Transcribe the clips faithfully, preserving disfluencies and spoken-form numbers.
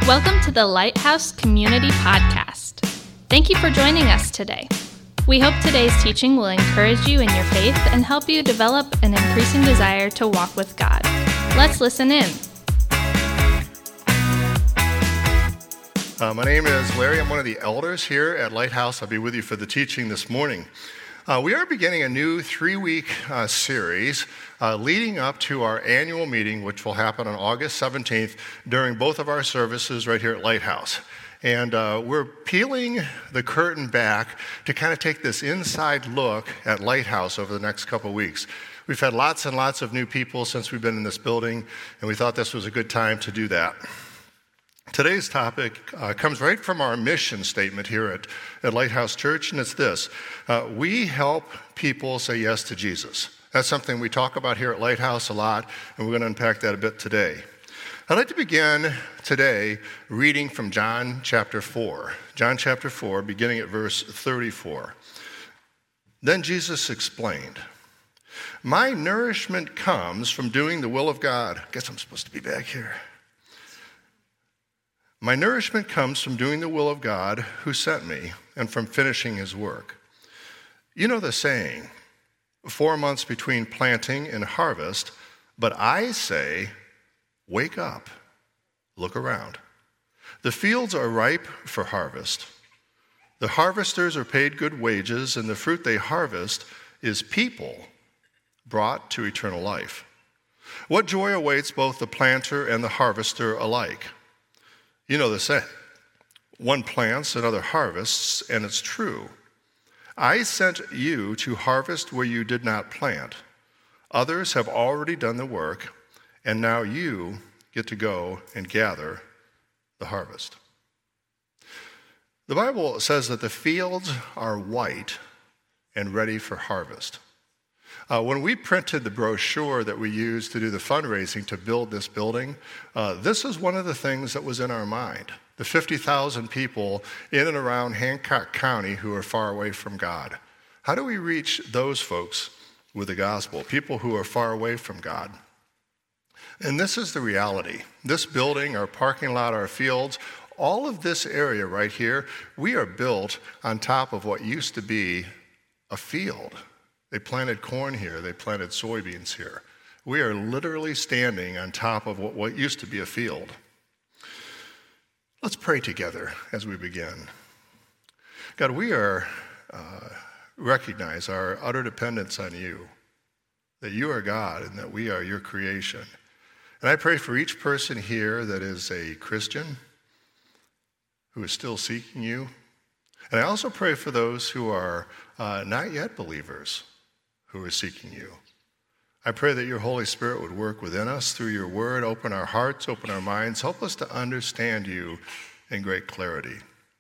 Welcome to the Lighthouse Community Podcast. Thank you for joining us today. We hope today's teaching will encourage you in your faith and help you develop an increasing desire to walk with God. Let's listen in. Uh, my name is Larry. I'm one of the elders here at Lighthouse. I'll be with you for the teaching this morning. Uh, we are beginning a new three-week uh, series uh, leading up to our annual meeting, which will happen on August seventeenth during both of our services right here at Lighthouse. And uh, we're peeling the curtain back to kind of take this inside look at Lighthouse over the next couple of weeks. We've had lots and lots of new people since we've been in this building, and we thought this was a good time to do that. Today's topic uh, comes right from our mission statement here at, at Lighthouse Church, and it's this. Uh, we help people say yes to Jesus. That's something we talk about here at Lighthouse a lot, and we're going to unpack that a bit today. I'd like to begin today reading from John chapter four. John chapter four, beginning at verse thirty-four. Then Jesus explained, "My nourishment comes from doing the will of God." I guess I'm supposed to be back here. My nourishment comes from doing the will of God who sent me and from finishing his work. You know the saying, four months between planting and harvest, but I say, wake up, look around. The fields are ripe for harvest. The harvesters are paid good wages, and the fruit they harvest is people brought to eternal life. What joy awaits both the planter and the harvester alike? You know the saying, one plants, another harvests, and it's true. I sent you to harvest where you did not plant. Others have already done the work, and now you get to go and gather the harvest. The Bible says that the fields are white and ready for harvest. Uh, when we printed the brochure that we used to do the fundraising to build this building, uh, this is one of the things that was in our mind. The fifty thousand people in and around Hancock County who are far away from God. How do we reach those folks with the gospel, people who are far away from God? And this is the reality. This building, our parking lot, our fields, all of this area right here, we are built on top of what used to be a field. They planted corn here. They planted soybeans here. We are literally standing on top of what, what used to be a field. Let's pray together as we begin. God, we are uh, recognize our utter dependence on you, that you are God and that we are your creation. And I pray for each person here that is a Christian who is still seeking you. And I also pray for those who are uh, not yet believers, who are seeking you. I pray that your Holy Spirit would work within us through your word, open our hearts, open our minds, help us to understand you in great clarity.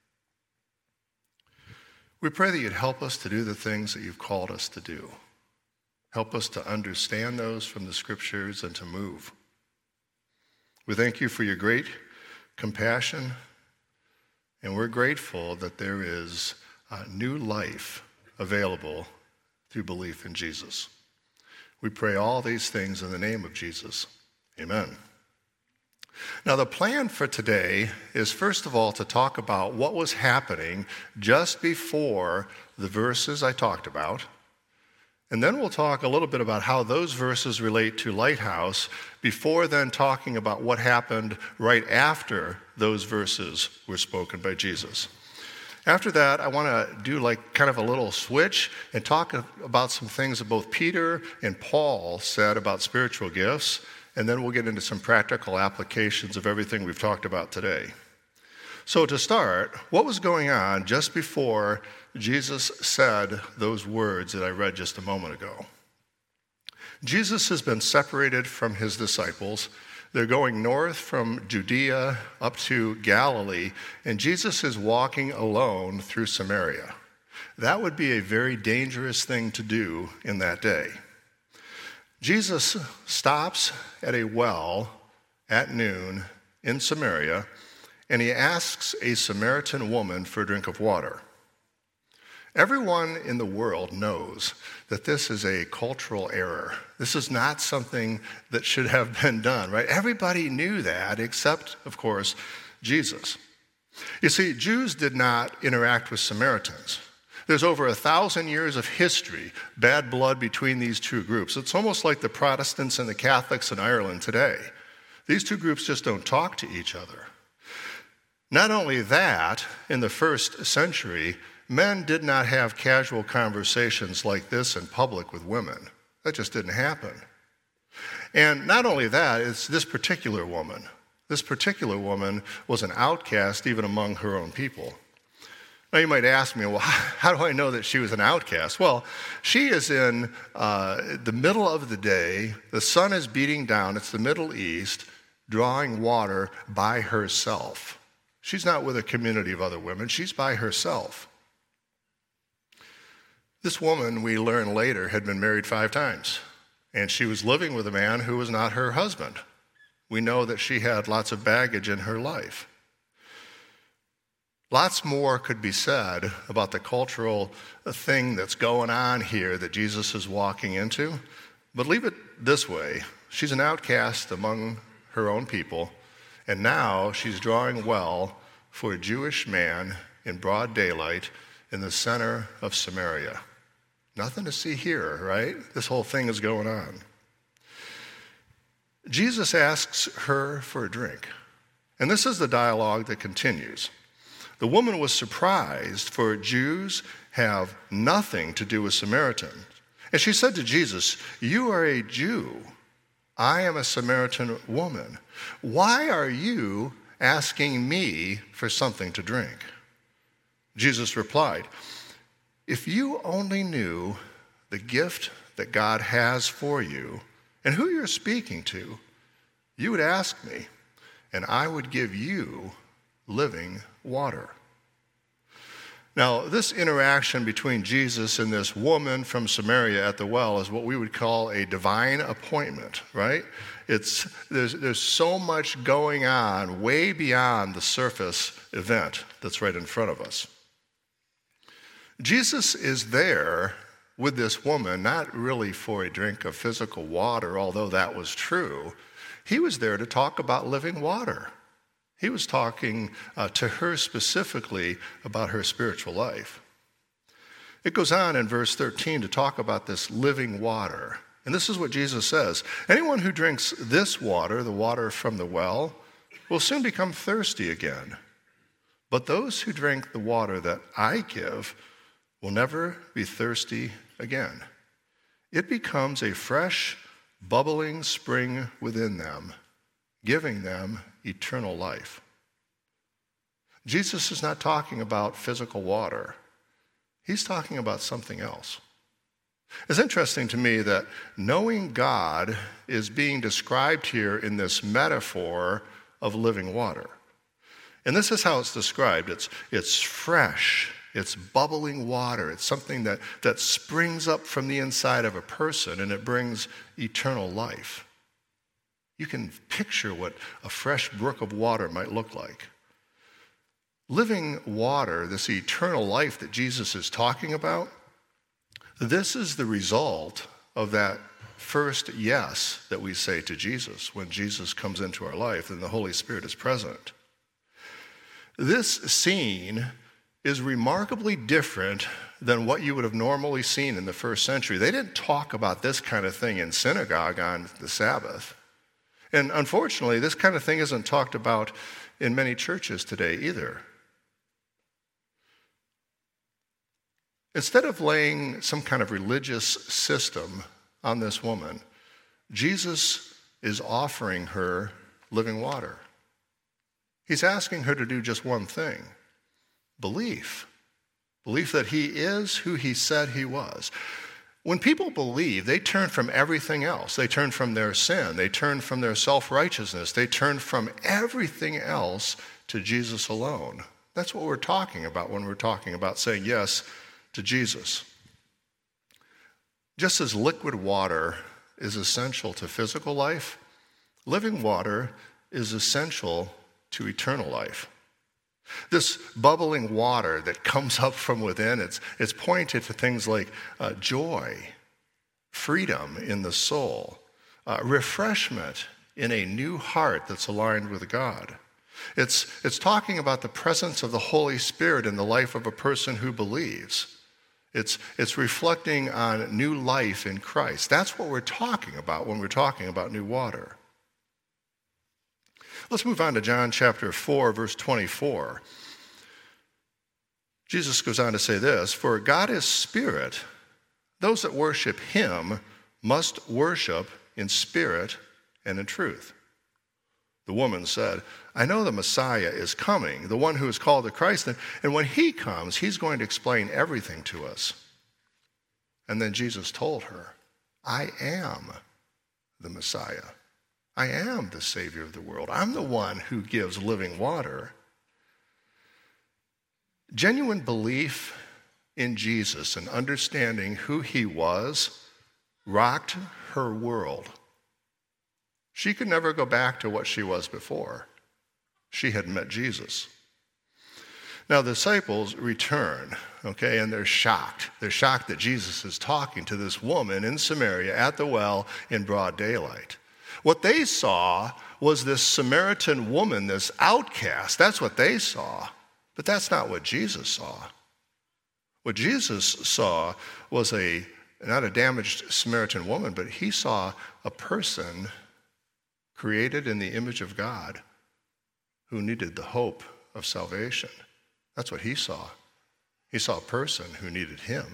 We pray that you'd help us to do the things that you've called us to do. Help us to understand those from the scriptures and to move. We thank you for your great compassion, and we're grateful that there is uh, new life available through belief in Jesus. We pray all these things in the name of Jesus. Amen. Now, the plan for today is, first of all, to talk about what was happening just before the verses I talked about. And then we'll talk a little bit about how those verses relate to Lighthouse, before then talking about what happened right after those verses were spoken by Jesus. After that, I want to do like kind of a little switch and talk about some things that both Peter and Paul said about spiritual gifts, and then we'll get into some practical applications of everything we've talked about today. So to start, what was going on just before Jesus said those words that I read just a moment ago? Jesus has been separated from his disciples. They're going north from Judea up to Galilee, and Jesus is walking alone through Samaria. That would be a very dangerous thing to do in that day. Jesus stops at a well at noon in Samaria, and he asks a Samaritan woman for a drink of water. Everyone in the world knows that this is a cultural error. This is not something that should have been done, right? Everybody knew that, except, of course, Jesus. You see, Jews did not interact with Samaritans. There's over a thousand years of history, bad blood between these two groups. It's almost like the Protestants and the Catholics in Ireland today. These two groups just don't talk to each other. Not only that, in the first century, men did not have casual conversations like this in public with women. That just didn't happen. And not only that, it's this particular woman. This particular woman was an outcast even among her own people. Now you might ask me, well, how do I know that she was an outcast? Well, she is in uh, the middle of the day. The sun is beating down. It's the Middle East, drawing water by herself. She's not with a community of other women. She's by herself. This woman, we learn later, had been married five times, and she was living with a man who was not her husband. We know that she had lots of baggage in her life. Lots more could be said about the cultural thing that's going on here that Jesus is walking into, but leave it this way. She's an outcast among her own people, and now she's drawing well for a Jewish man in broad daylight in the center of Samaria. Nothing to see here, right? This whole thing is going on. Jesus asks her for a drink, and this is the dialogue that continues. The woman was surprised, for Jews have nothing to do with Samaritans. And she said to Jesus, "You are a Jew. I am a Samaritan woman. Why are you asking me for something to drink?" Jesus replied, "If you only knew the gift that God has for you and who you're speaking to, you would ask me, and I would give you living water." Now, this interaction between Jesus and this woman from Samaria at the well is what we would call a divine appointment, right? It's there's there's so much going on way beyond the surface event that's right in front of us. Jesus is there with this woman, not really for a drink of physical water, although that was true. He was there to talk about living water. He was talking uh, to her specifically about her spiritual life. It goes on in verse thirteen to talk about this living water. And this is what Jesus says. Anyone who drinks this water, the water from the well, will soon become thirsty again. But those who drink the water that I give will never be thirsty again. It becomes a fresh, bubbling spring within them, giving them eternal life. Jesus is not talking about physical water. He's talking about something else. It's interesting to me that knowing God is being described here in this metaphor of living water. And this is how it's described. It's, it's fresh. It's bubbling water. It's something that, that springs up from the inside of a person, and it brings eternal life. You can picture what a fresh brook of water might look like. Living water, this eternal life that Jesus is talking about, this is the result of that first yes that we say to Jesus when Jesus comes into our life and the Holy Spirit is present. This scene is remarkably different than what you would have normally seen in the first century. They didn't talk about this kind of thing in synagogue on the Sabbath. And unfortunately, this kind of thing isn't talked about in many churches today either. Instead of laying some kind of religious system on this woman, Jesus is offering her living water. He's asking her to do just one thing: belief. Belief that he is who he said he was. When people believe, they turn from everything else. They turn from their sin. They turn from their self-righteousness. They turn from everything else to Jesus alone. That's what we're talking about when we're talking about saying yes to Jesus. Just as liquid water is essential to physical life, living water is essential to eternal life. This bubbling water that comes up from within, it's, it's pointed to things like uh, joy, freedom in the soul, uh, refreshment in a new heart that's aligned with God. It's, it's talking about the presence of the Holy Spirit in the life of a person who believes. It's, it's reflecting on new life in Christ. That's what we're talking about when we're talking about new water. Let's move on to John chapter four, verse twenty-four. Jesus goes on to say this, "For God is spirit. Those that worship him must worship in spirit and in truth." The woman said, "I know the Messiah is coming, the one who is called the Christ, and, and when he comes, he's going to explain everything to us." And then Jesus told her, "I am the Messiah. I am the Savior of the world. I'm the one who gives living water." Genuine belief in Jesus and understanding who he was rocked her world. She could never go back to what she was before. She had met Jesus. Now the disciples return, okay, and they're shocked. They're shocked that Jesus is talking to this woman in Samaria at the well in broad daylight. What they saw was this Samaritan woman, this outcast. That's what they saw. But that's not what Jesus saw. What Jesus saw was a, not a damaged Samaritan woman, but he saw a person created in the image of God who needed the hope of salvation. That's what he saw. He saw a person who needed him.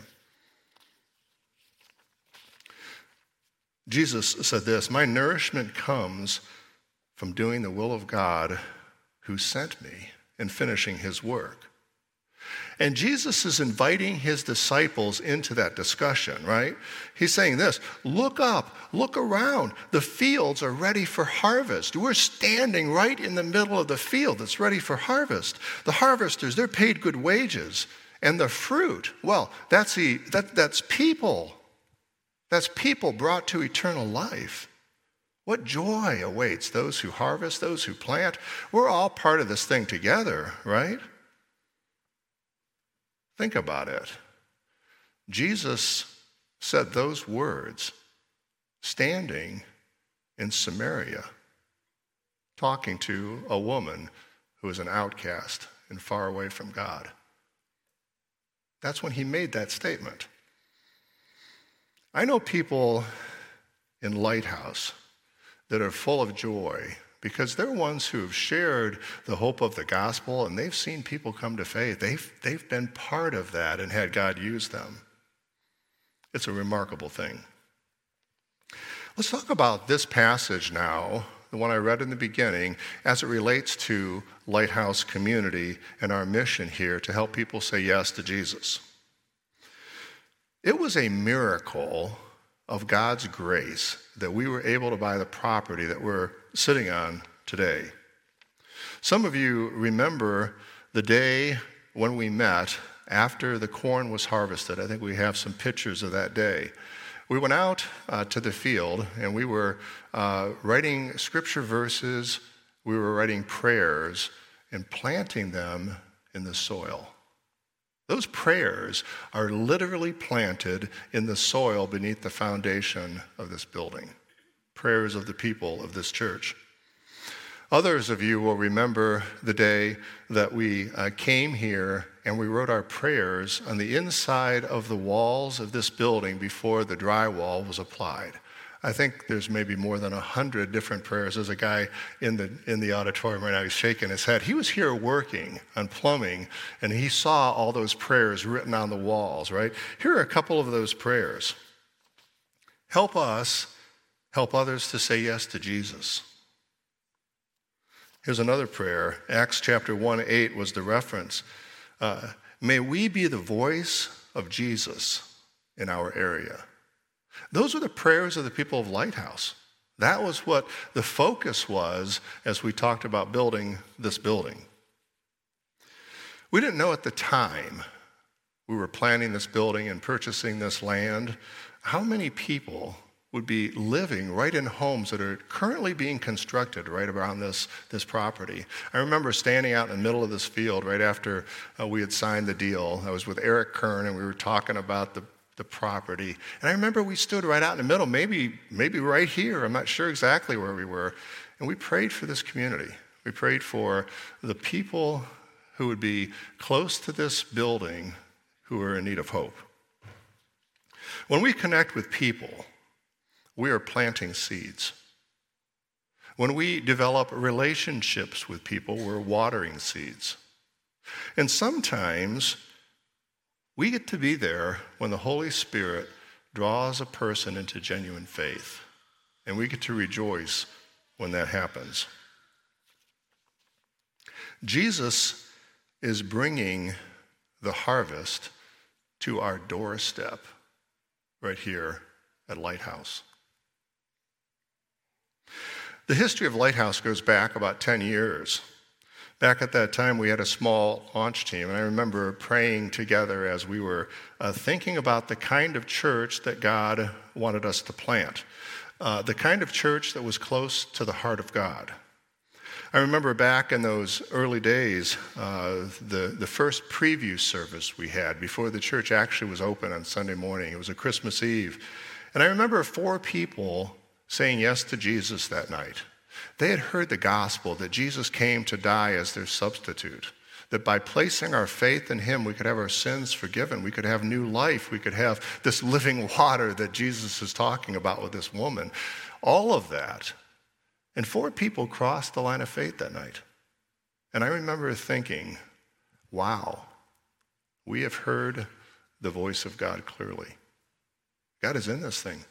Jesus said this, "My nourishment comes from doing the will of God who sent me and finishing his work." And Jesus is inviting his disciples into that discussion, right? He's saying this, look up, look around. The fields are ready for harvest. We're standing right in the middle of the field that's ready for harvest. The harvesters, they're paid good wages. And the fruit, well, that's, the, that, that's people. That's people brought to eternal life. What joy awaits those who harvest, those who plant. We're all part of this thing together, right? Think about it. Jesus said those words standing in Samaria, talking to a woman who is an outcast and far away from God. That's when he made that statement. I know people in Lighthouse that are full of joy because they're ones who have shared the hope of the gospel and they've seen people come to faith. They've, they've been part of that and had God use them. It's a remarkable thing. Let's talk about this passage now, the one I read in the beginning, as it relates to Lighthouse Community and our mission here to help people say yes to Jesus. It was a miracle of God's grace that we were able to buy the property that we're sitting on today. Some of you remember the day when we met after the corn was harvested. I think we have some pictures of that day. We went out uh, to the field and we were uh, writing scripture verses, we were writing prayers and planting them in the soil. Those prayers are literally planted in the soil beneath the foundation of this building. Prayers of the people of this church. Others of you will remember the day that we uh, came here and we wrote our prayers on the inside of the walls of this building before the drywall was applied. I think there's maybe more than a hundred different prayers. There's a guy in the in the auditorium right now, he's shaking his head. He was here working on plumbing, and he saw all those prayers written on the walls, right? Here are a couple of those prayers. Help us help others to say yes to Jesus. Here's another prayer. Acts chapter one, eight was the reference. Uh, May we be the voice of Jesus in our area. Those were the prayers of the people of Lighthouse. That was what the focus was as we talked about building this building. We didn't know at the time we were planning this building and purchasing this land how many people would be living right in homes that are currently being constructed right around this, this property. I remember standing out in the middle of this field right after uh, we had signed the deal. I was with Eric Kern and we were talking about the the property. And I remember we stood right out in the middle, maybe maybe right here. I'm not sure exactly where we were. And we prayed for this community. We prayed for the people who would be close to this building who are in need of hope. When we connect with people, we are planting seeds. When we develop relationships with people, we're watering seeds. And sometimes we get to be there when the Holy Spirit draws a person into genuine faith, and we get to rejoice when that happens. Jesus is bringing the harvest to our doorstep right here at Lighthouse. The history of Lighthouse goes back about ten years. Back at that time, we had a small launch team, and I remember praying together as we were uh, thinking about the kind of church that God wanted us to plant, uh, the kind of church that was close to the heart of God. I remember back in those early days, uh, the, the first preview service we had before the church actually was open on Sunday morning. It was a Christmas Eve. And I remember four people saying yes to Jesus that night. They had heard the gospel that Jesus came to die as their substitute, that by placing our faith in him, we could have our sins forgiven, we could have new life, we could have this living water that Jesus is talking about with this woman. All of that. And four people crossed the line of faith that night. And I remember thinking, wow, we have heard the voice of God clearly. God is in this thing.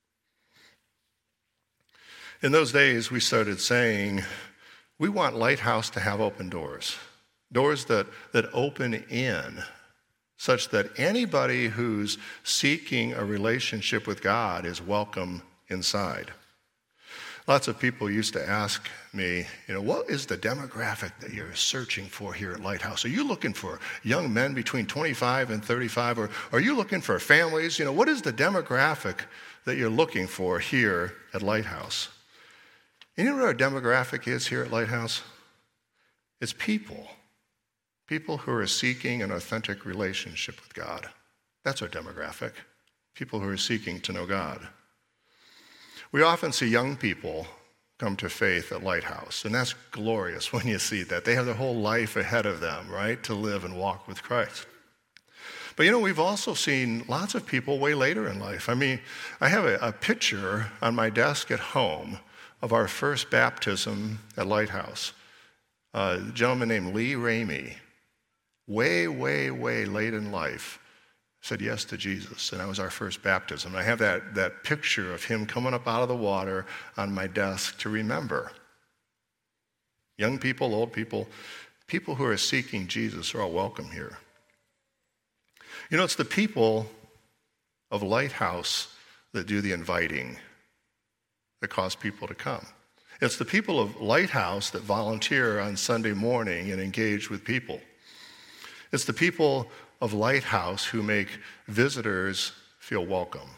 In those days, we started saying, we want Lighthouse to have open doors, doors that, that open in, such that anybody who's seeking a relationship with God is welcome inside. Lots of people used to ask me, you know, what is the demographic that you're searching for here at Lighthouse? Are you looking for young men between twenty-five and thirty-five, or are you looking for families? You know, what is the demographic that you're looking for here at Lighthouse? You know what our demographic is here at Lighthouse? It's people. People who are seeking an authentic relationship with God. That's our demographic. People who are seeking to know God. We often see young people come to faith at Lighthouse, and that's glorious when you see that. They have their whole life ahead of them, right, to live and walk with Christ. But, you know, we've also seen lots of people way later in life. I mean, I have a, a picture on my desk at home of our first baptism at Lighthouse. Uh, a gentleman named Lee Ramey, way, way, way late in life, said yes to Jesus, and that was our first baptism. I have that, that picture of him coming up out of the water on my desk to remember. Young people, old people, people who are seeking Jesus are all welcome here. You know, it's the people of Lighthouse that do the inviting, that cause people to come. It's the people of Lighthouse that volunteer on Sunday morning and engage with people. It's the people of Lighthouse who make visitors feel welcome.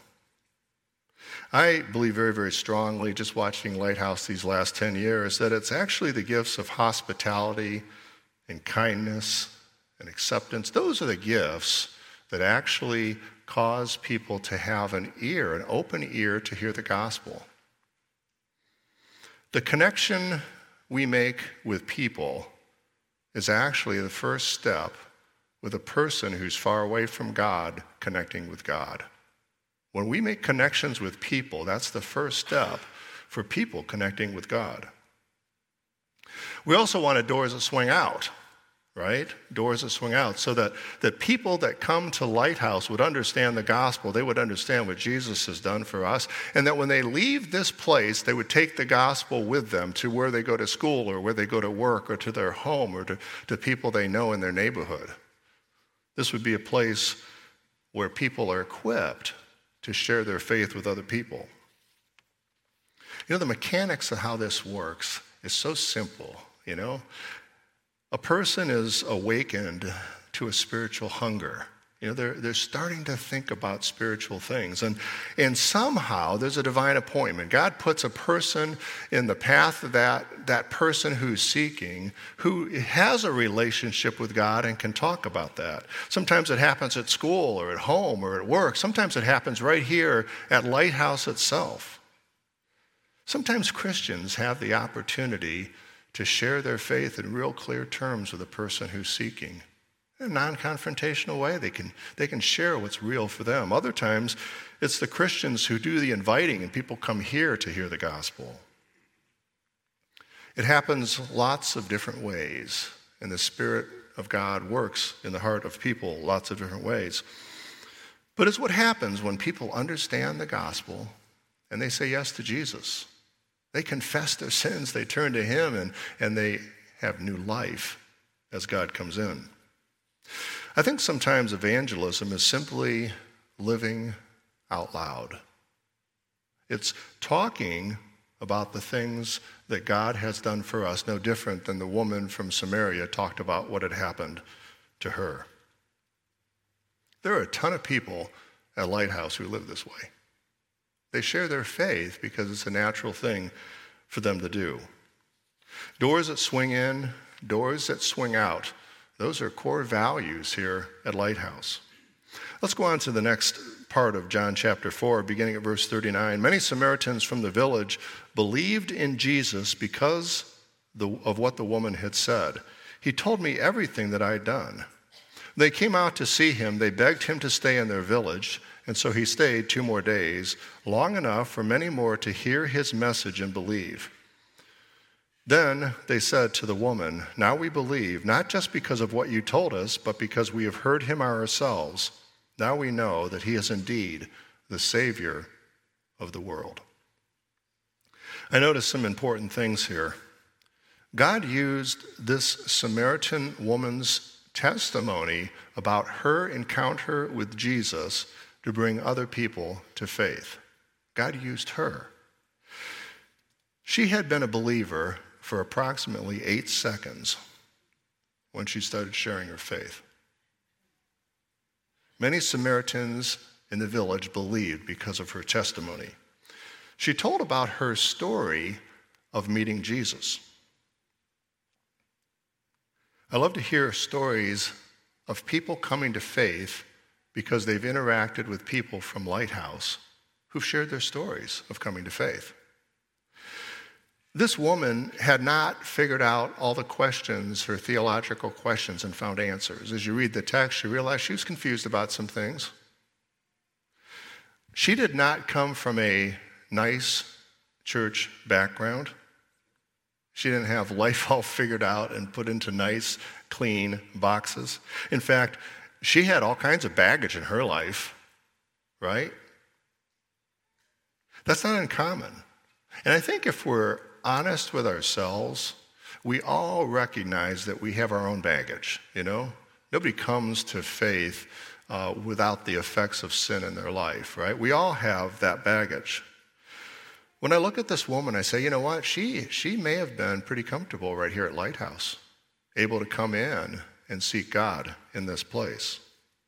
I believe very, very strongly, just watching Lighthouse these last ten years, that it's actually the gifts of hospitality and kindness and acceptance. Those are the gifts that actually cause people to have an ear, an open ear to hear the gospel. The connection we make with people is actually the first step with a person who's far away from God connecting with God. When we make connections with people, that's the first step for people connecting with God. We also wanted doors that swing out, right? Doors that swing out so that, that people that come to Lighthouse would understand the gospel. They would understand what Jesus has done for us, and that when they leave this place, they would take the gospel with them to where they go to school or where they go to work or to their home or to, to people they know in their neighborhood. This would be a place where people are equipped to share their faith with other people. You know, the mechanics of how this works is so simple, you know. A person is awakened to a spiritual hunger. You know, they're, they're starting to think about spiritual things. And, and somehow there's a divine appointment. God puts a person in the path of that, that person who's seeking, who has a relationship with God and can talk about that. Sometimes it happens at school or at home or at work. Sometimes it happens right here at Lighthouse itself. Sometimes Christians have the opportunity to share their faith in real clear terms with the person who's seeking. In a non-confrontational way, they can, they can share what's real for them. Other times, it's the Christians who do the inviting and people come here to hear the gospel. It happens lots of different ways, and the Spirit of God works in the heart of people lots of different ways. But it's what happens when people understand the gospel and they say yes to Jesus. They confess their sins, they turn to him, and, and they have new life as God comes in. I think sometimes evangelism is simply living out loud. It's talking about the things that God has done for us, no different than the woman from Samaria talked about what had happened to her. There are a ton of people at Lighthouse who live this way. They share their faith because it's a natural thing for them to do. Doors that swing in, doors that swing out, those are core values here at Lighthouse. Let's go on to the next part of John chapter four, beginning at verse thirty-nine. Many Samaritans from the village believed in Jesus because of what the woman had said. He told me everything that I had done. They came out to see him. They begged him to stay in their village, and so he stayed two more days, long enough for many more to hear his message and believe. Then they said to the woman, "Now we believe, not just because of what you told us, but because we have heard him ourselves. Now we know that he is indeed the Savior of the world." I noticed some important things here. God used this Samaritan woman's testimony about her encounter with Jesus to bring other people to faith. God used her. She had been a believer for approximately eight seconds when she started sharing her faith. Many Samaritans in the village believed because of her testimony. She told about her story of meeting Jesus. I love to hear stories of people coming to faith because they've interacted with people from Lighthouse who've shared their stories of coming to faith. This woman had not figured out all the questions, her theological questions, and found answers. As you read the text, you realize she was confused about some things. She did not come from a nice church background. She didn't have life all figured out and put into nice, clean boxes. In fact, she had all kinds of baggage in her life, right? That's not uncommon. And I think if we're honest with ourselves, we all recognize that we have our own baggage, you know? Nobody comes to faith uh, without the effects of sin in their life, right? We all have that baggage. When I look at this woman, I say, you know what? She, she may have been pretty comfortable right here at Lighthouse, able to come in and seek God in this place.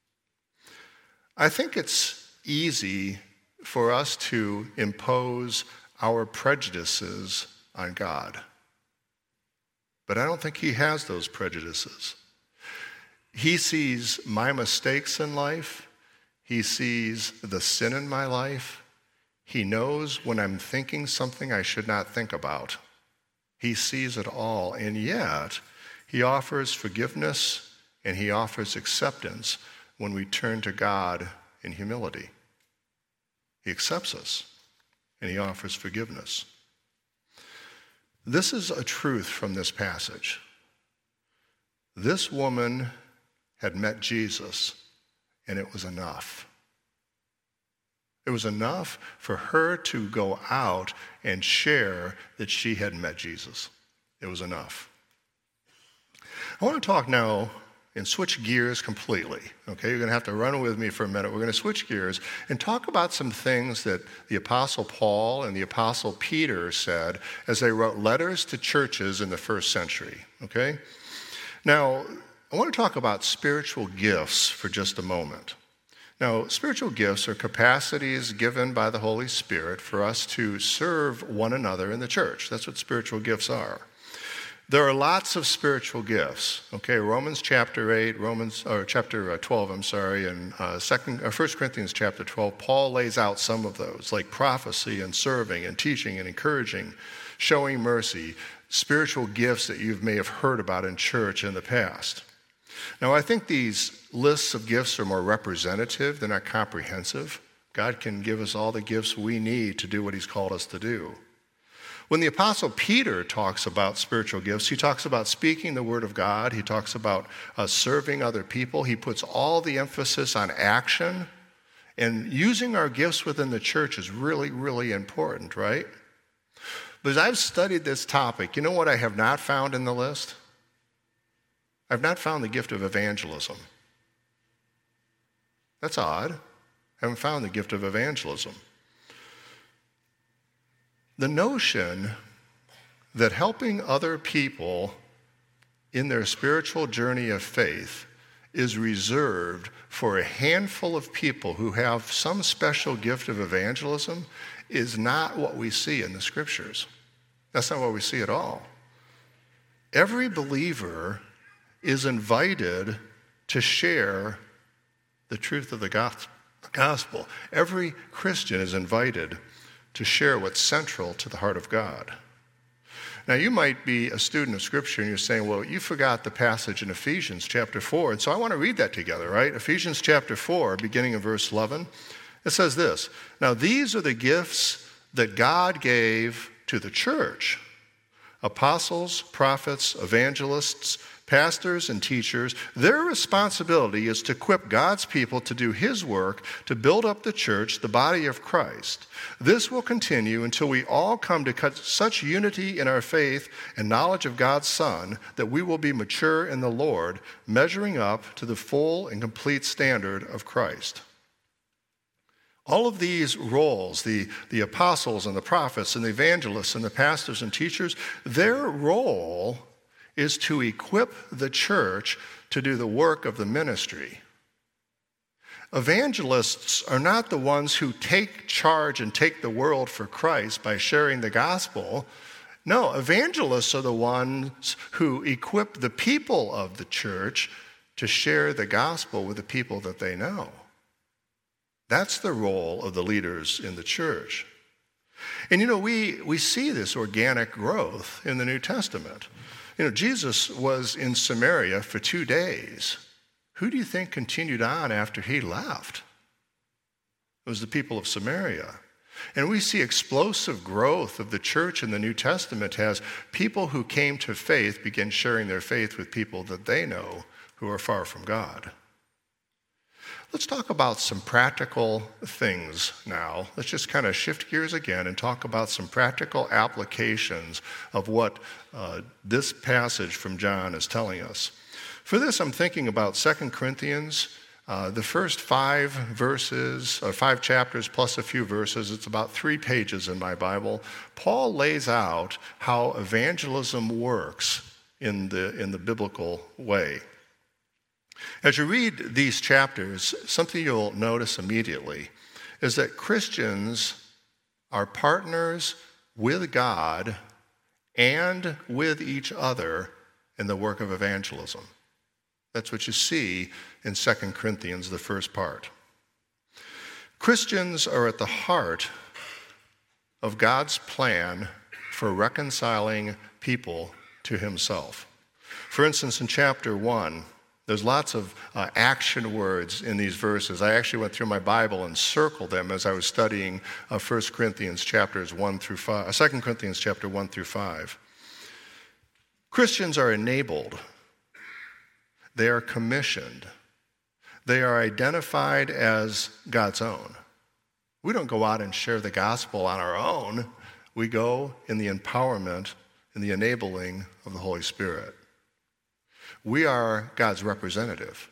I think it's easy for us to impose our prejudices on God. But I don't think he has those prejudices. He sees my mistakes in life. He sees the sin in my life. He knows when I'm thinking something I should not think about. He sees it all, and yet he offers forgiveness and he offers acceptance when we turn to God in humility. He accepts us and he offers forgiveness. This is a truth from this passage. This woman had met Jesus, and it was enough. It was enough for her to go out and share that she had met Jesus. It was enough. I want to talk now and switch gears completely. Okay, you're going to have to run with me for a minute. We're going to switch gears and talk about some things that the Apostle Paul and the Apostle Peter said as they wrote letters to churches in the first century. Okay? Now, I want to talk about spiritual gifts for just a moment. Now, spiritual gifts are capacities given by the Holy Spirit for us to serve one another in the church. That's what spiritual gifts are. There are lots of spiritual gifts. Okay, Romans chapter eight, Romans or chapter twelve, I'm sorry, and uh, second, or First Corinthians chapter twelve. Paul lays out some of those, like prophecy and serving and teaching and encouraging, showing mercy, spiritual gifts that you may have heard about in church in the past. Now, I think these lists of gifts are more representative. They're not comprehensive. God can give us all the gifts we need to do what he's called us to do. When the Apostle Peter talks about spiritual gifts, he talks about speaking the word of God. He talks about uh, serving other people. He puts all the emphasis on action. And using our gifts within the church is really, really important, right? But as I've studied this topic, you know what I have not found in the list? I've not found the gift of evangelism. That's odd. I haven't found the gift of evangelism. The notion that helping other people in their spiritual journey of faith is reserved for a handful of people who have some special gift of evangelism is not what we see in the scriptures. That's not what we see at all. Every believer is invited to share the truth of the gospel. Every Christian is invited to share what's central to the heart of God. Now, you might be a student of Scripture and you're saying, well, you forgot the passage in Ephesians chapter four. And so I want to read that together, right? Ephesians chapter four, beginning in verse eleven. It says this, "Now these are the gifts that God gave to the church: apostles, prophets, evangelists, pastors, and teachers. Their responsibility is to equip God's people to do his work, to build up the church, the body of Christ. This will continue until we all come to such unity in our faith and knowledge of God's Son that we will be mature in the Lord, measuring up to the full and complete standard of Christ." All of these roles, the, the apostles and the prophets and the evangelists and the pastors and teachers, their role is to equip the church to do the work of the ministry. Evangelists are not the ones who take charge and take the world for Christ by sharing the gospel. No, evangelists are the ones who equip the people of the church to share the gospel with the people that they know. That's the role of the leaders in the church. And you know, we, we see this organic growth in the New Testament. You know, Jesus was in Samaria for two days. Who do you think continued on after he left? It was the people of Samaria. And we see explosive growth of the church in the New Testament as people who came to faith begin sharing their faith with people that they know who are far from God. Let's talk about some practical things now. Let's just kind of shift gears again and talk about some practical applications of what uh, this passage from John is telling us. For this, I'm thinking about Second Corinthians, uh, the first five verses, or five chapters plus a few verses. It's about three pages in my Bible. Paul lays out how evangelism works in the, in the biblical way. As you read these chapters, something you'll notice immediately is that Christians are partners with God and with each other in the work of evangelism. That's what you see in Second Corinthians, the first part. Christians are at the heart of God's plan for reconciling people to himself. For instance, in chapter one, there's lots of uh, action words in these verses. I actually went through my Bible and circled them as I was studying uh, First Corinthians chapters one through five, uh, Second Corinthians chapter one through five. Christians are enabled. They are commissioned. They are identified as God's own. We don't go out and share the gospel on our own. We go in the empowerment and the enabling of the Holy Spirit. We are God's representative.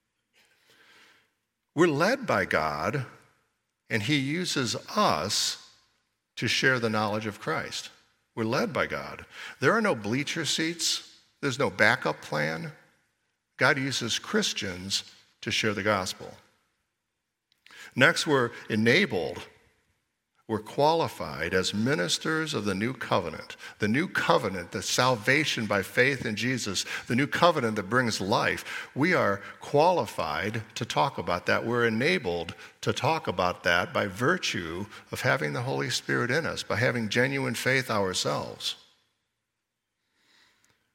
We're led by God, and he uses us to share the knowledge of Christ. We're led by God. There are no bleacher seats. There's no backup plan. God uses Christians to share the gospel. Next, we're enabled. We're qualified as ministers of the new covenant. The new covenant, the salvation by faith in Jesus, the new covenant that brings life. We are qualified to talk about that. We're enabled to talk about that by virtue of having the Holy Spirit in us, by having genuine faith ourselves.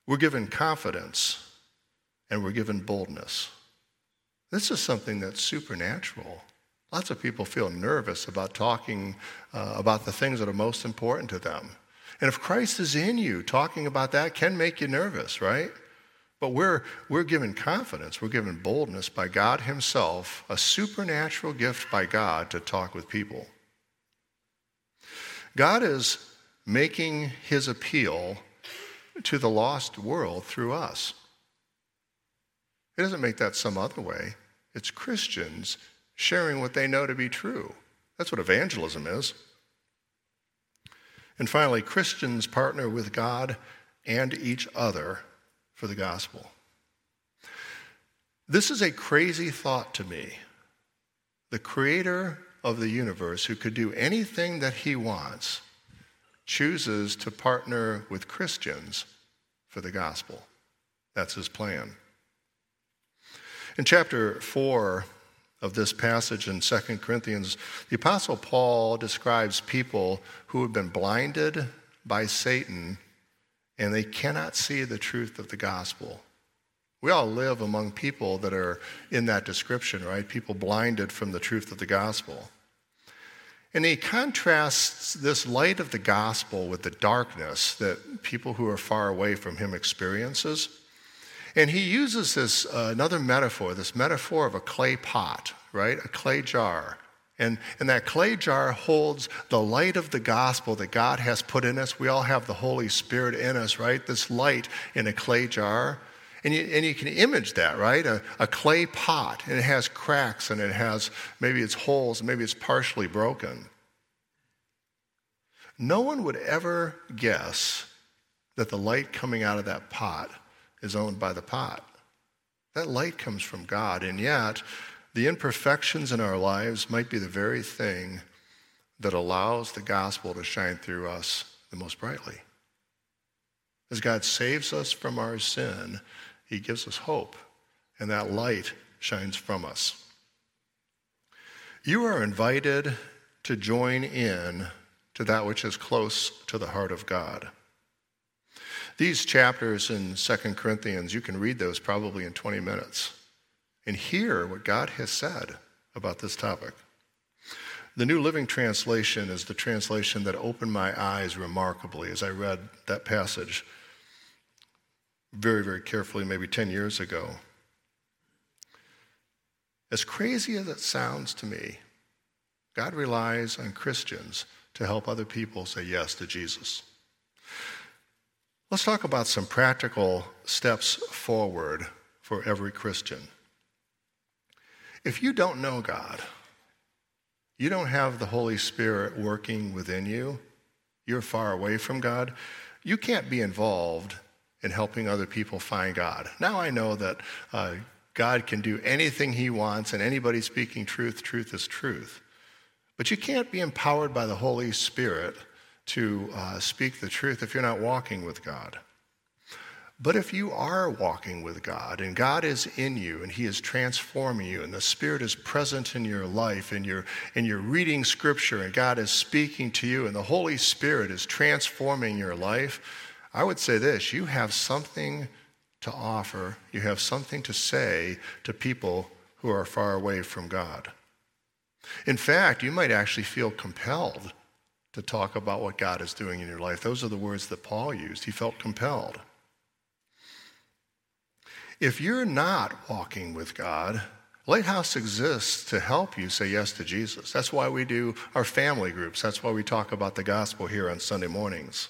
We're given confidence, and we're given boldness. This is something that's supernatural. Lots of people feel nervous about talking uh, about the things that are most important to them. And if Christ is in you, talking about that can make you nervous, right? But we're, we're given confidence, we're given boldness by God himself, a supernatural gift by God to talk with people. God is making his appeal to the lost world through us. He doesn't make that some other way. It's Christians sharing what they know to be true. That's what evangelism is. And finally, Christians partner with God and each other for the gospel. This is a crazy thought to me. The creator of the universe, who could do anything that he wants, chooses to partner with Christians for the gospel. That's his plan. In chapter four of this passage in Second Corinthians, the Apostle Paul describes people who have been blinded by Satan and they cannot see the truth of the gospel. We all live among people that are in that description, right? People blinded from the truth of the gospel. And he contrasts this light of the gospel with the darkness that people who are far away from him experiences. And he uses this uh, another metaphor, this metaphor of a clay pot, right? A clay jar. And, and that clay jar holds the light of the gospel that God has put in us. We all have the Holy Spirit in us, right? This light in a clay jar. And you, and you can image that, right? A, a clay pot, and it has cracks, and it has, maybe it's holes, and maybe it's partially broken. No one would ever guess that the light coming out of that pot is owned by the pot. That light comes from God, and yet the imperfections in our lives might be the very thing that allows the gospel to shine through us the most brightly. As God saves us from our sin, he gives us hope, and that light shines from us. You are invited to join in to that which is close to the heart of God. These chapters in Second Corinthians, you can read those probably in twenty minutes and hear what God has said about this topic. The New Living Translation is the translation that opened my eyes remarkably as I read that passage very, very carefully, maybe ten years ago. As crazy as it sounds to me, God relies on Christians to help other people say yes to Jesus. Let's talk about some practical steps forward for every Christian. If you don't know God, you don't have the Holy Spirit working within you, you're far away from God, you can't be involved in helping other people find God. Now I know that uh, God can do anything he wants, and anybody speaking truth, truth is truth. But you can't be empowered by the Holy Spirit to uh, speak the truth if you're not walking with God. But if you are walking with God, and God is in you, and he is transforming you, and the Spirit is present in your life, and you're, and you're reading Scripture, and God is speaking to you, and the Holy Spirit is transforming your life, I would say this: you have something to offer, you have something to say to people who are far away from God. In fact, you might actually feel compelled to talk about what God is doing in your life. Those are the words that Paul used. He felt compelled. If you're not walking with God, Lighthouse exists to help you say yes to Jesus. That's why we do our family groups. That's why we talk about the gospel here on Sunday mornings.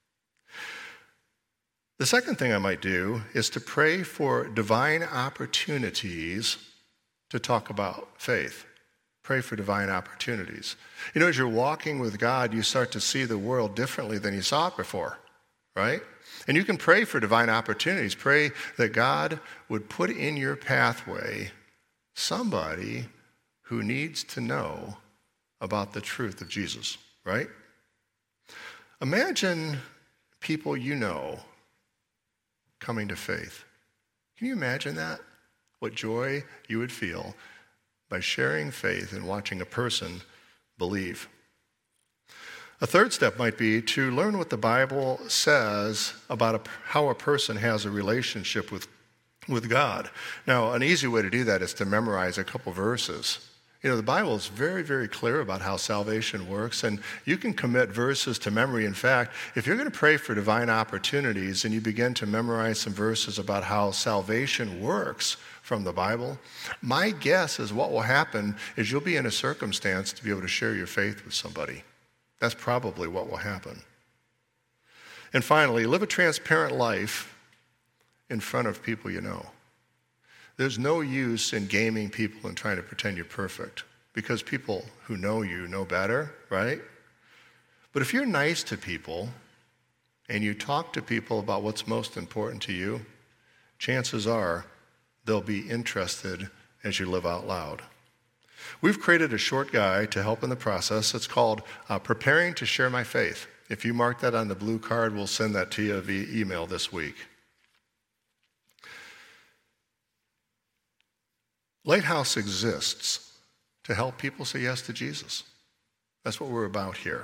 The second thing I might do is to pray for divine opportunities to talk about faith. Pray for divine opportunities. You know, as you're walking with God, you start to see the world differently than you saw it before, right? And you can pray for divine opportunities. Pray that God would put in your pathway somebody who needs to know about the truth of Jesus, right? Imagine people you know coming to faith. Can you imagine that? What joy you would feel by sharing faith and watching a person believe. A third step might be to learn what the Bible says about a, how a person has a relationship with, with God. Now, an easy way to do that is to memorize a couple verses. You know, the Bible is very, very clear about how salvation works, and you can commit verses to memory. In fact, if you're going to pray for divine opportunities and you begin to memorize some verses about how salvation works from the Bible, my guess is what will happen is you'll be in a circumstance to be able to share your faith with somebody. That's probably what will happen. And finally, live a transparent life in front of people you know. There's no use in gaming people and trying to pretend you're perfect, because people who know you know better, right? But if you're nice to people and you talk to people about what's most important to you, chances are they'll be interested as you live out loud. We've created a short guide to help in the process. It's called uh, Preparing to Share My Faith. If you mark that on the blue card, we'll send that to you via email this week. Lighthouse exists to help people say yes to Jesus. That's what we're about here.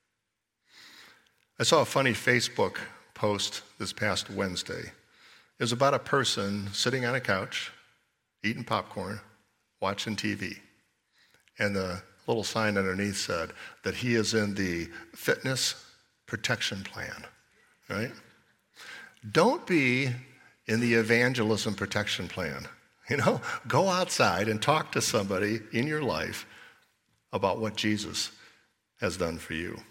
I saw a funny Facebook post this past Wednesday. It was about a person sitting on a couch, eating popcorn, watching T V. And the little sign underneath said that he is in the fitness protection plan, right? Don't be in the evangelism protection plan. You know, go outside and talk to somebody in your life about what Jesus has done for you.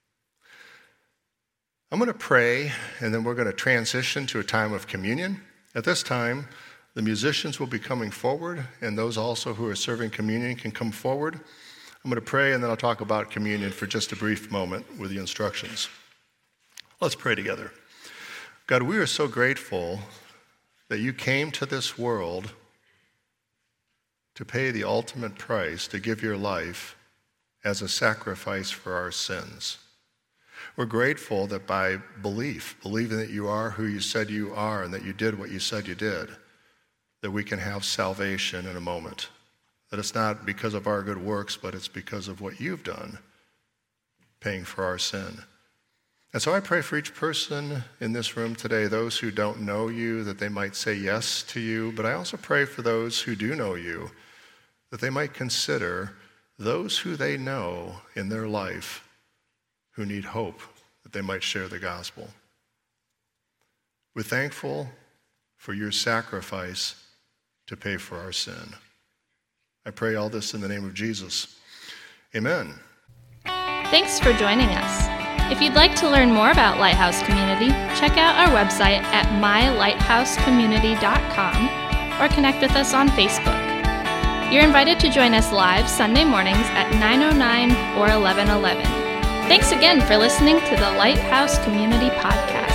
I'm going to pray, and then we're going to transition to a time of communion. At this time, the musicians will be coming forward, and those also who are serving communion can come forward. I'm going to pray, and then I'll talk about communion for just a brief moment with the instructions. Let's pray together. God, we are so grateful that you came to this world to pay the ultimate price, to give your life as a sacrifice for our sins. We're grateful that by belief, believing that you are who you said you are and that you did what you said you did, that we can have salvation in a moment. That it's not because of our good works, but it's because of what you've done, paying for our sin. And so I pray for each person in this room today, those who don't know you, that they might say yes to you. But I also pray for those who do know you, that they might consider those who they know in their life who need hope, that they might share the gospel. We're thankful for your sacrifice to pay for our sin. I pray all this in the name of Jesus. Amen. Thanks for joining us. If you'd like to learn more about Lighthouse Community, check out our website at my lighthouse community dot com or connect with us on Facebook. You're invited to join us live Sunday mornings at nine oh nine or eleven eleven. Thanks again for listening to the Lighthouse Community Podcast.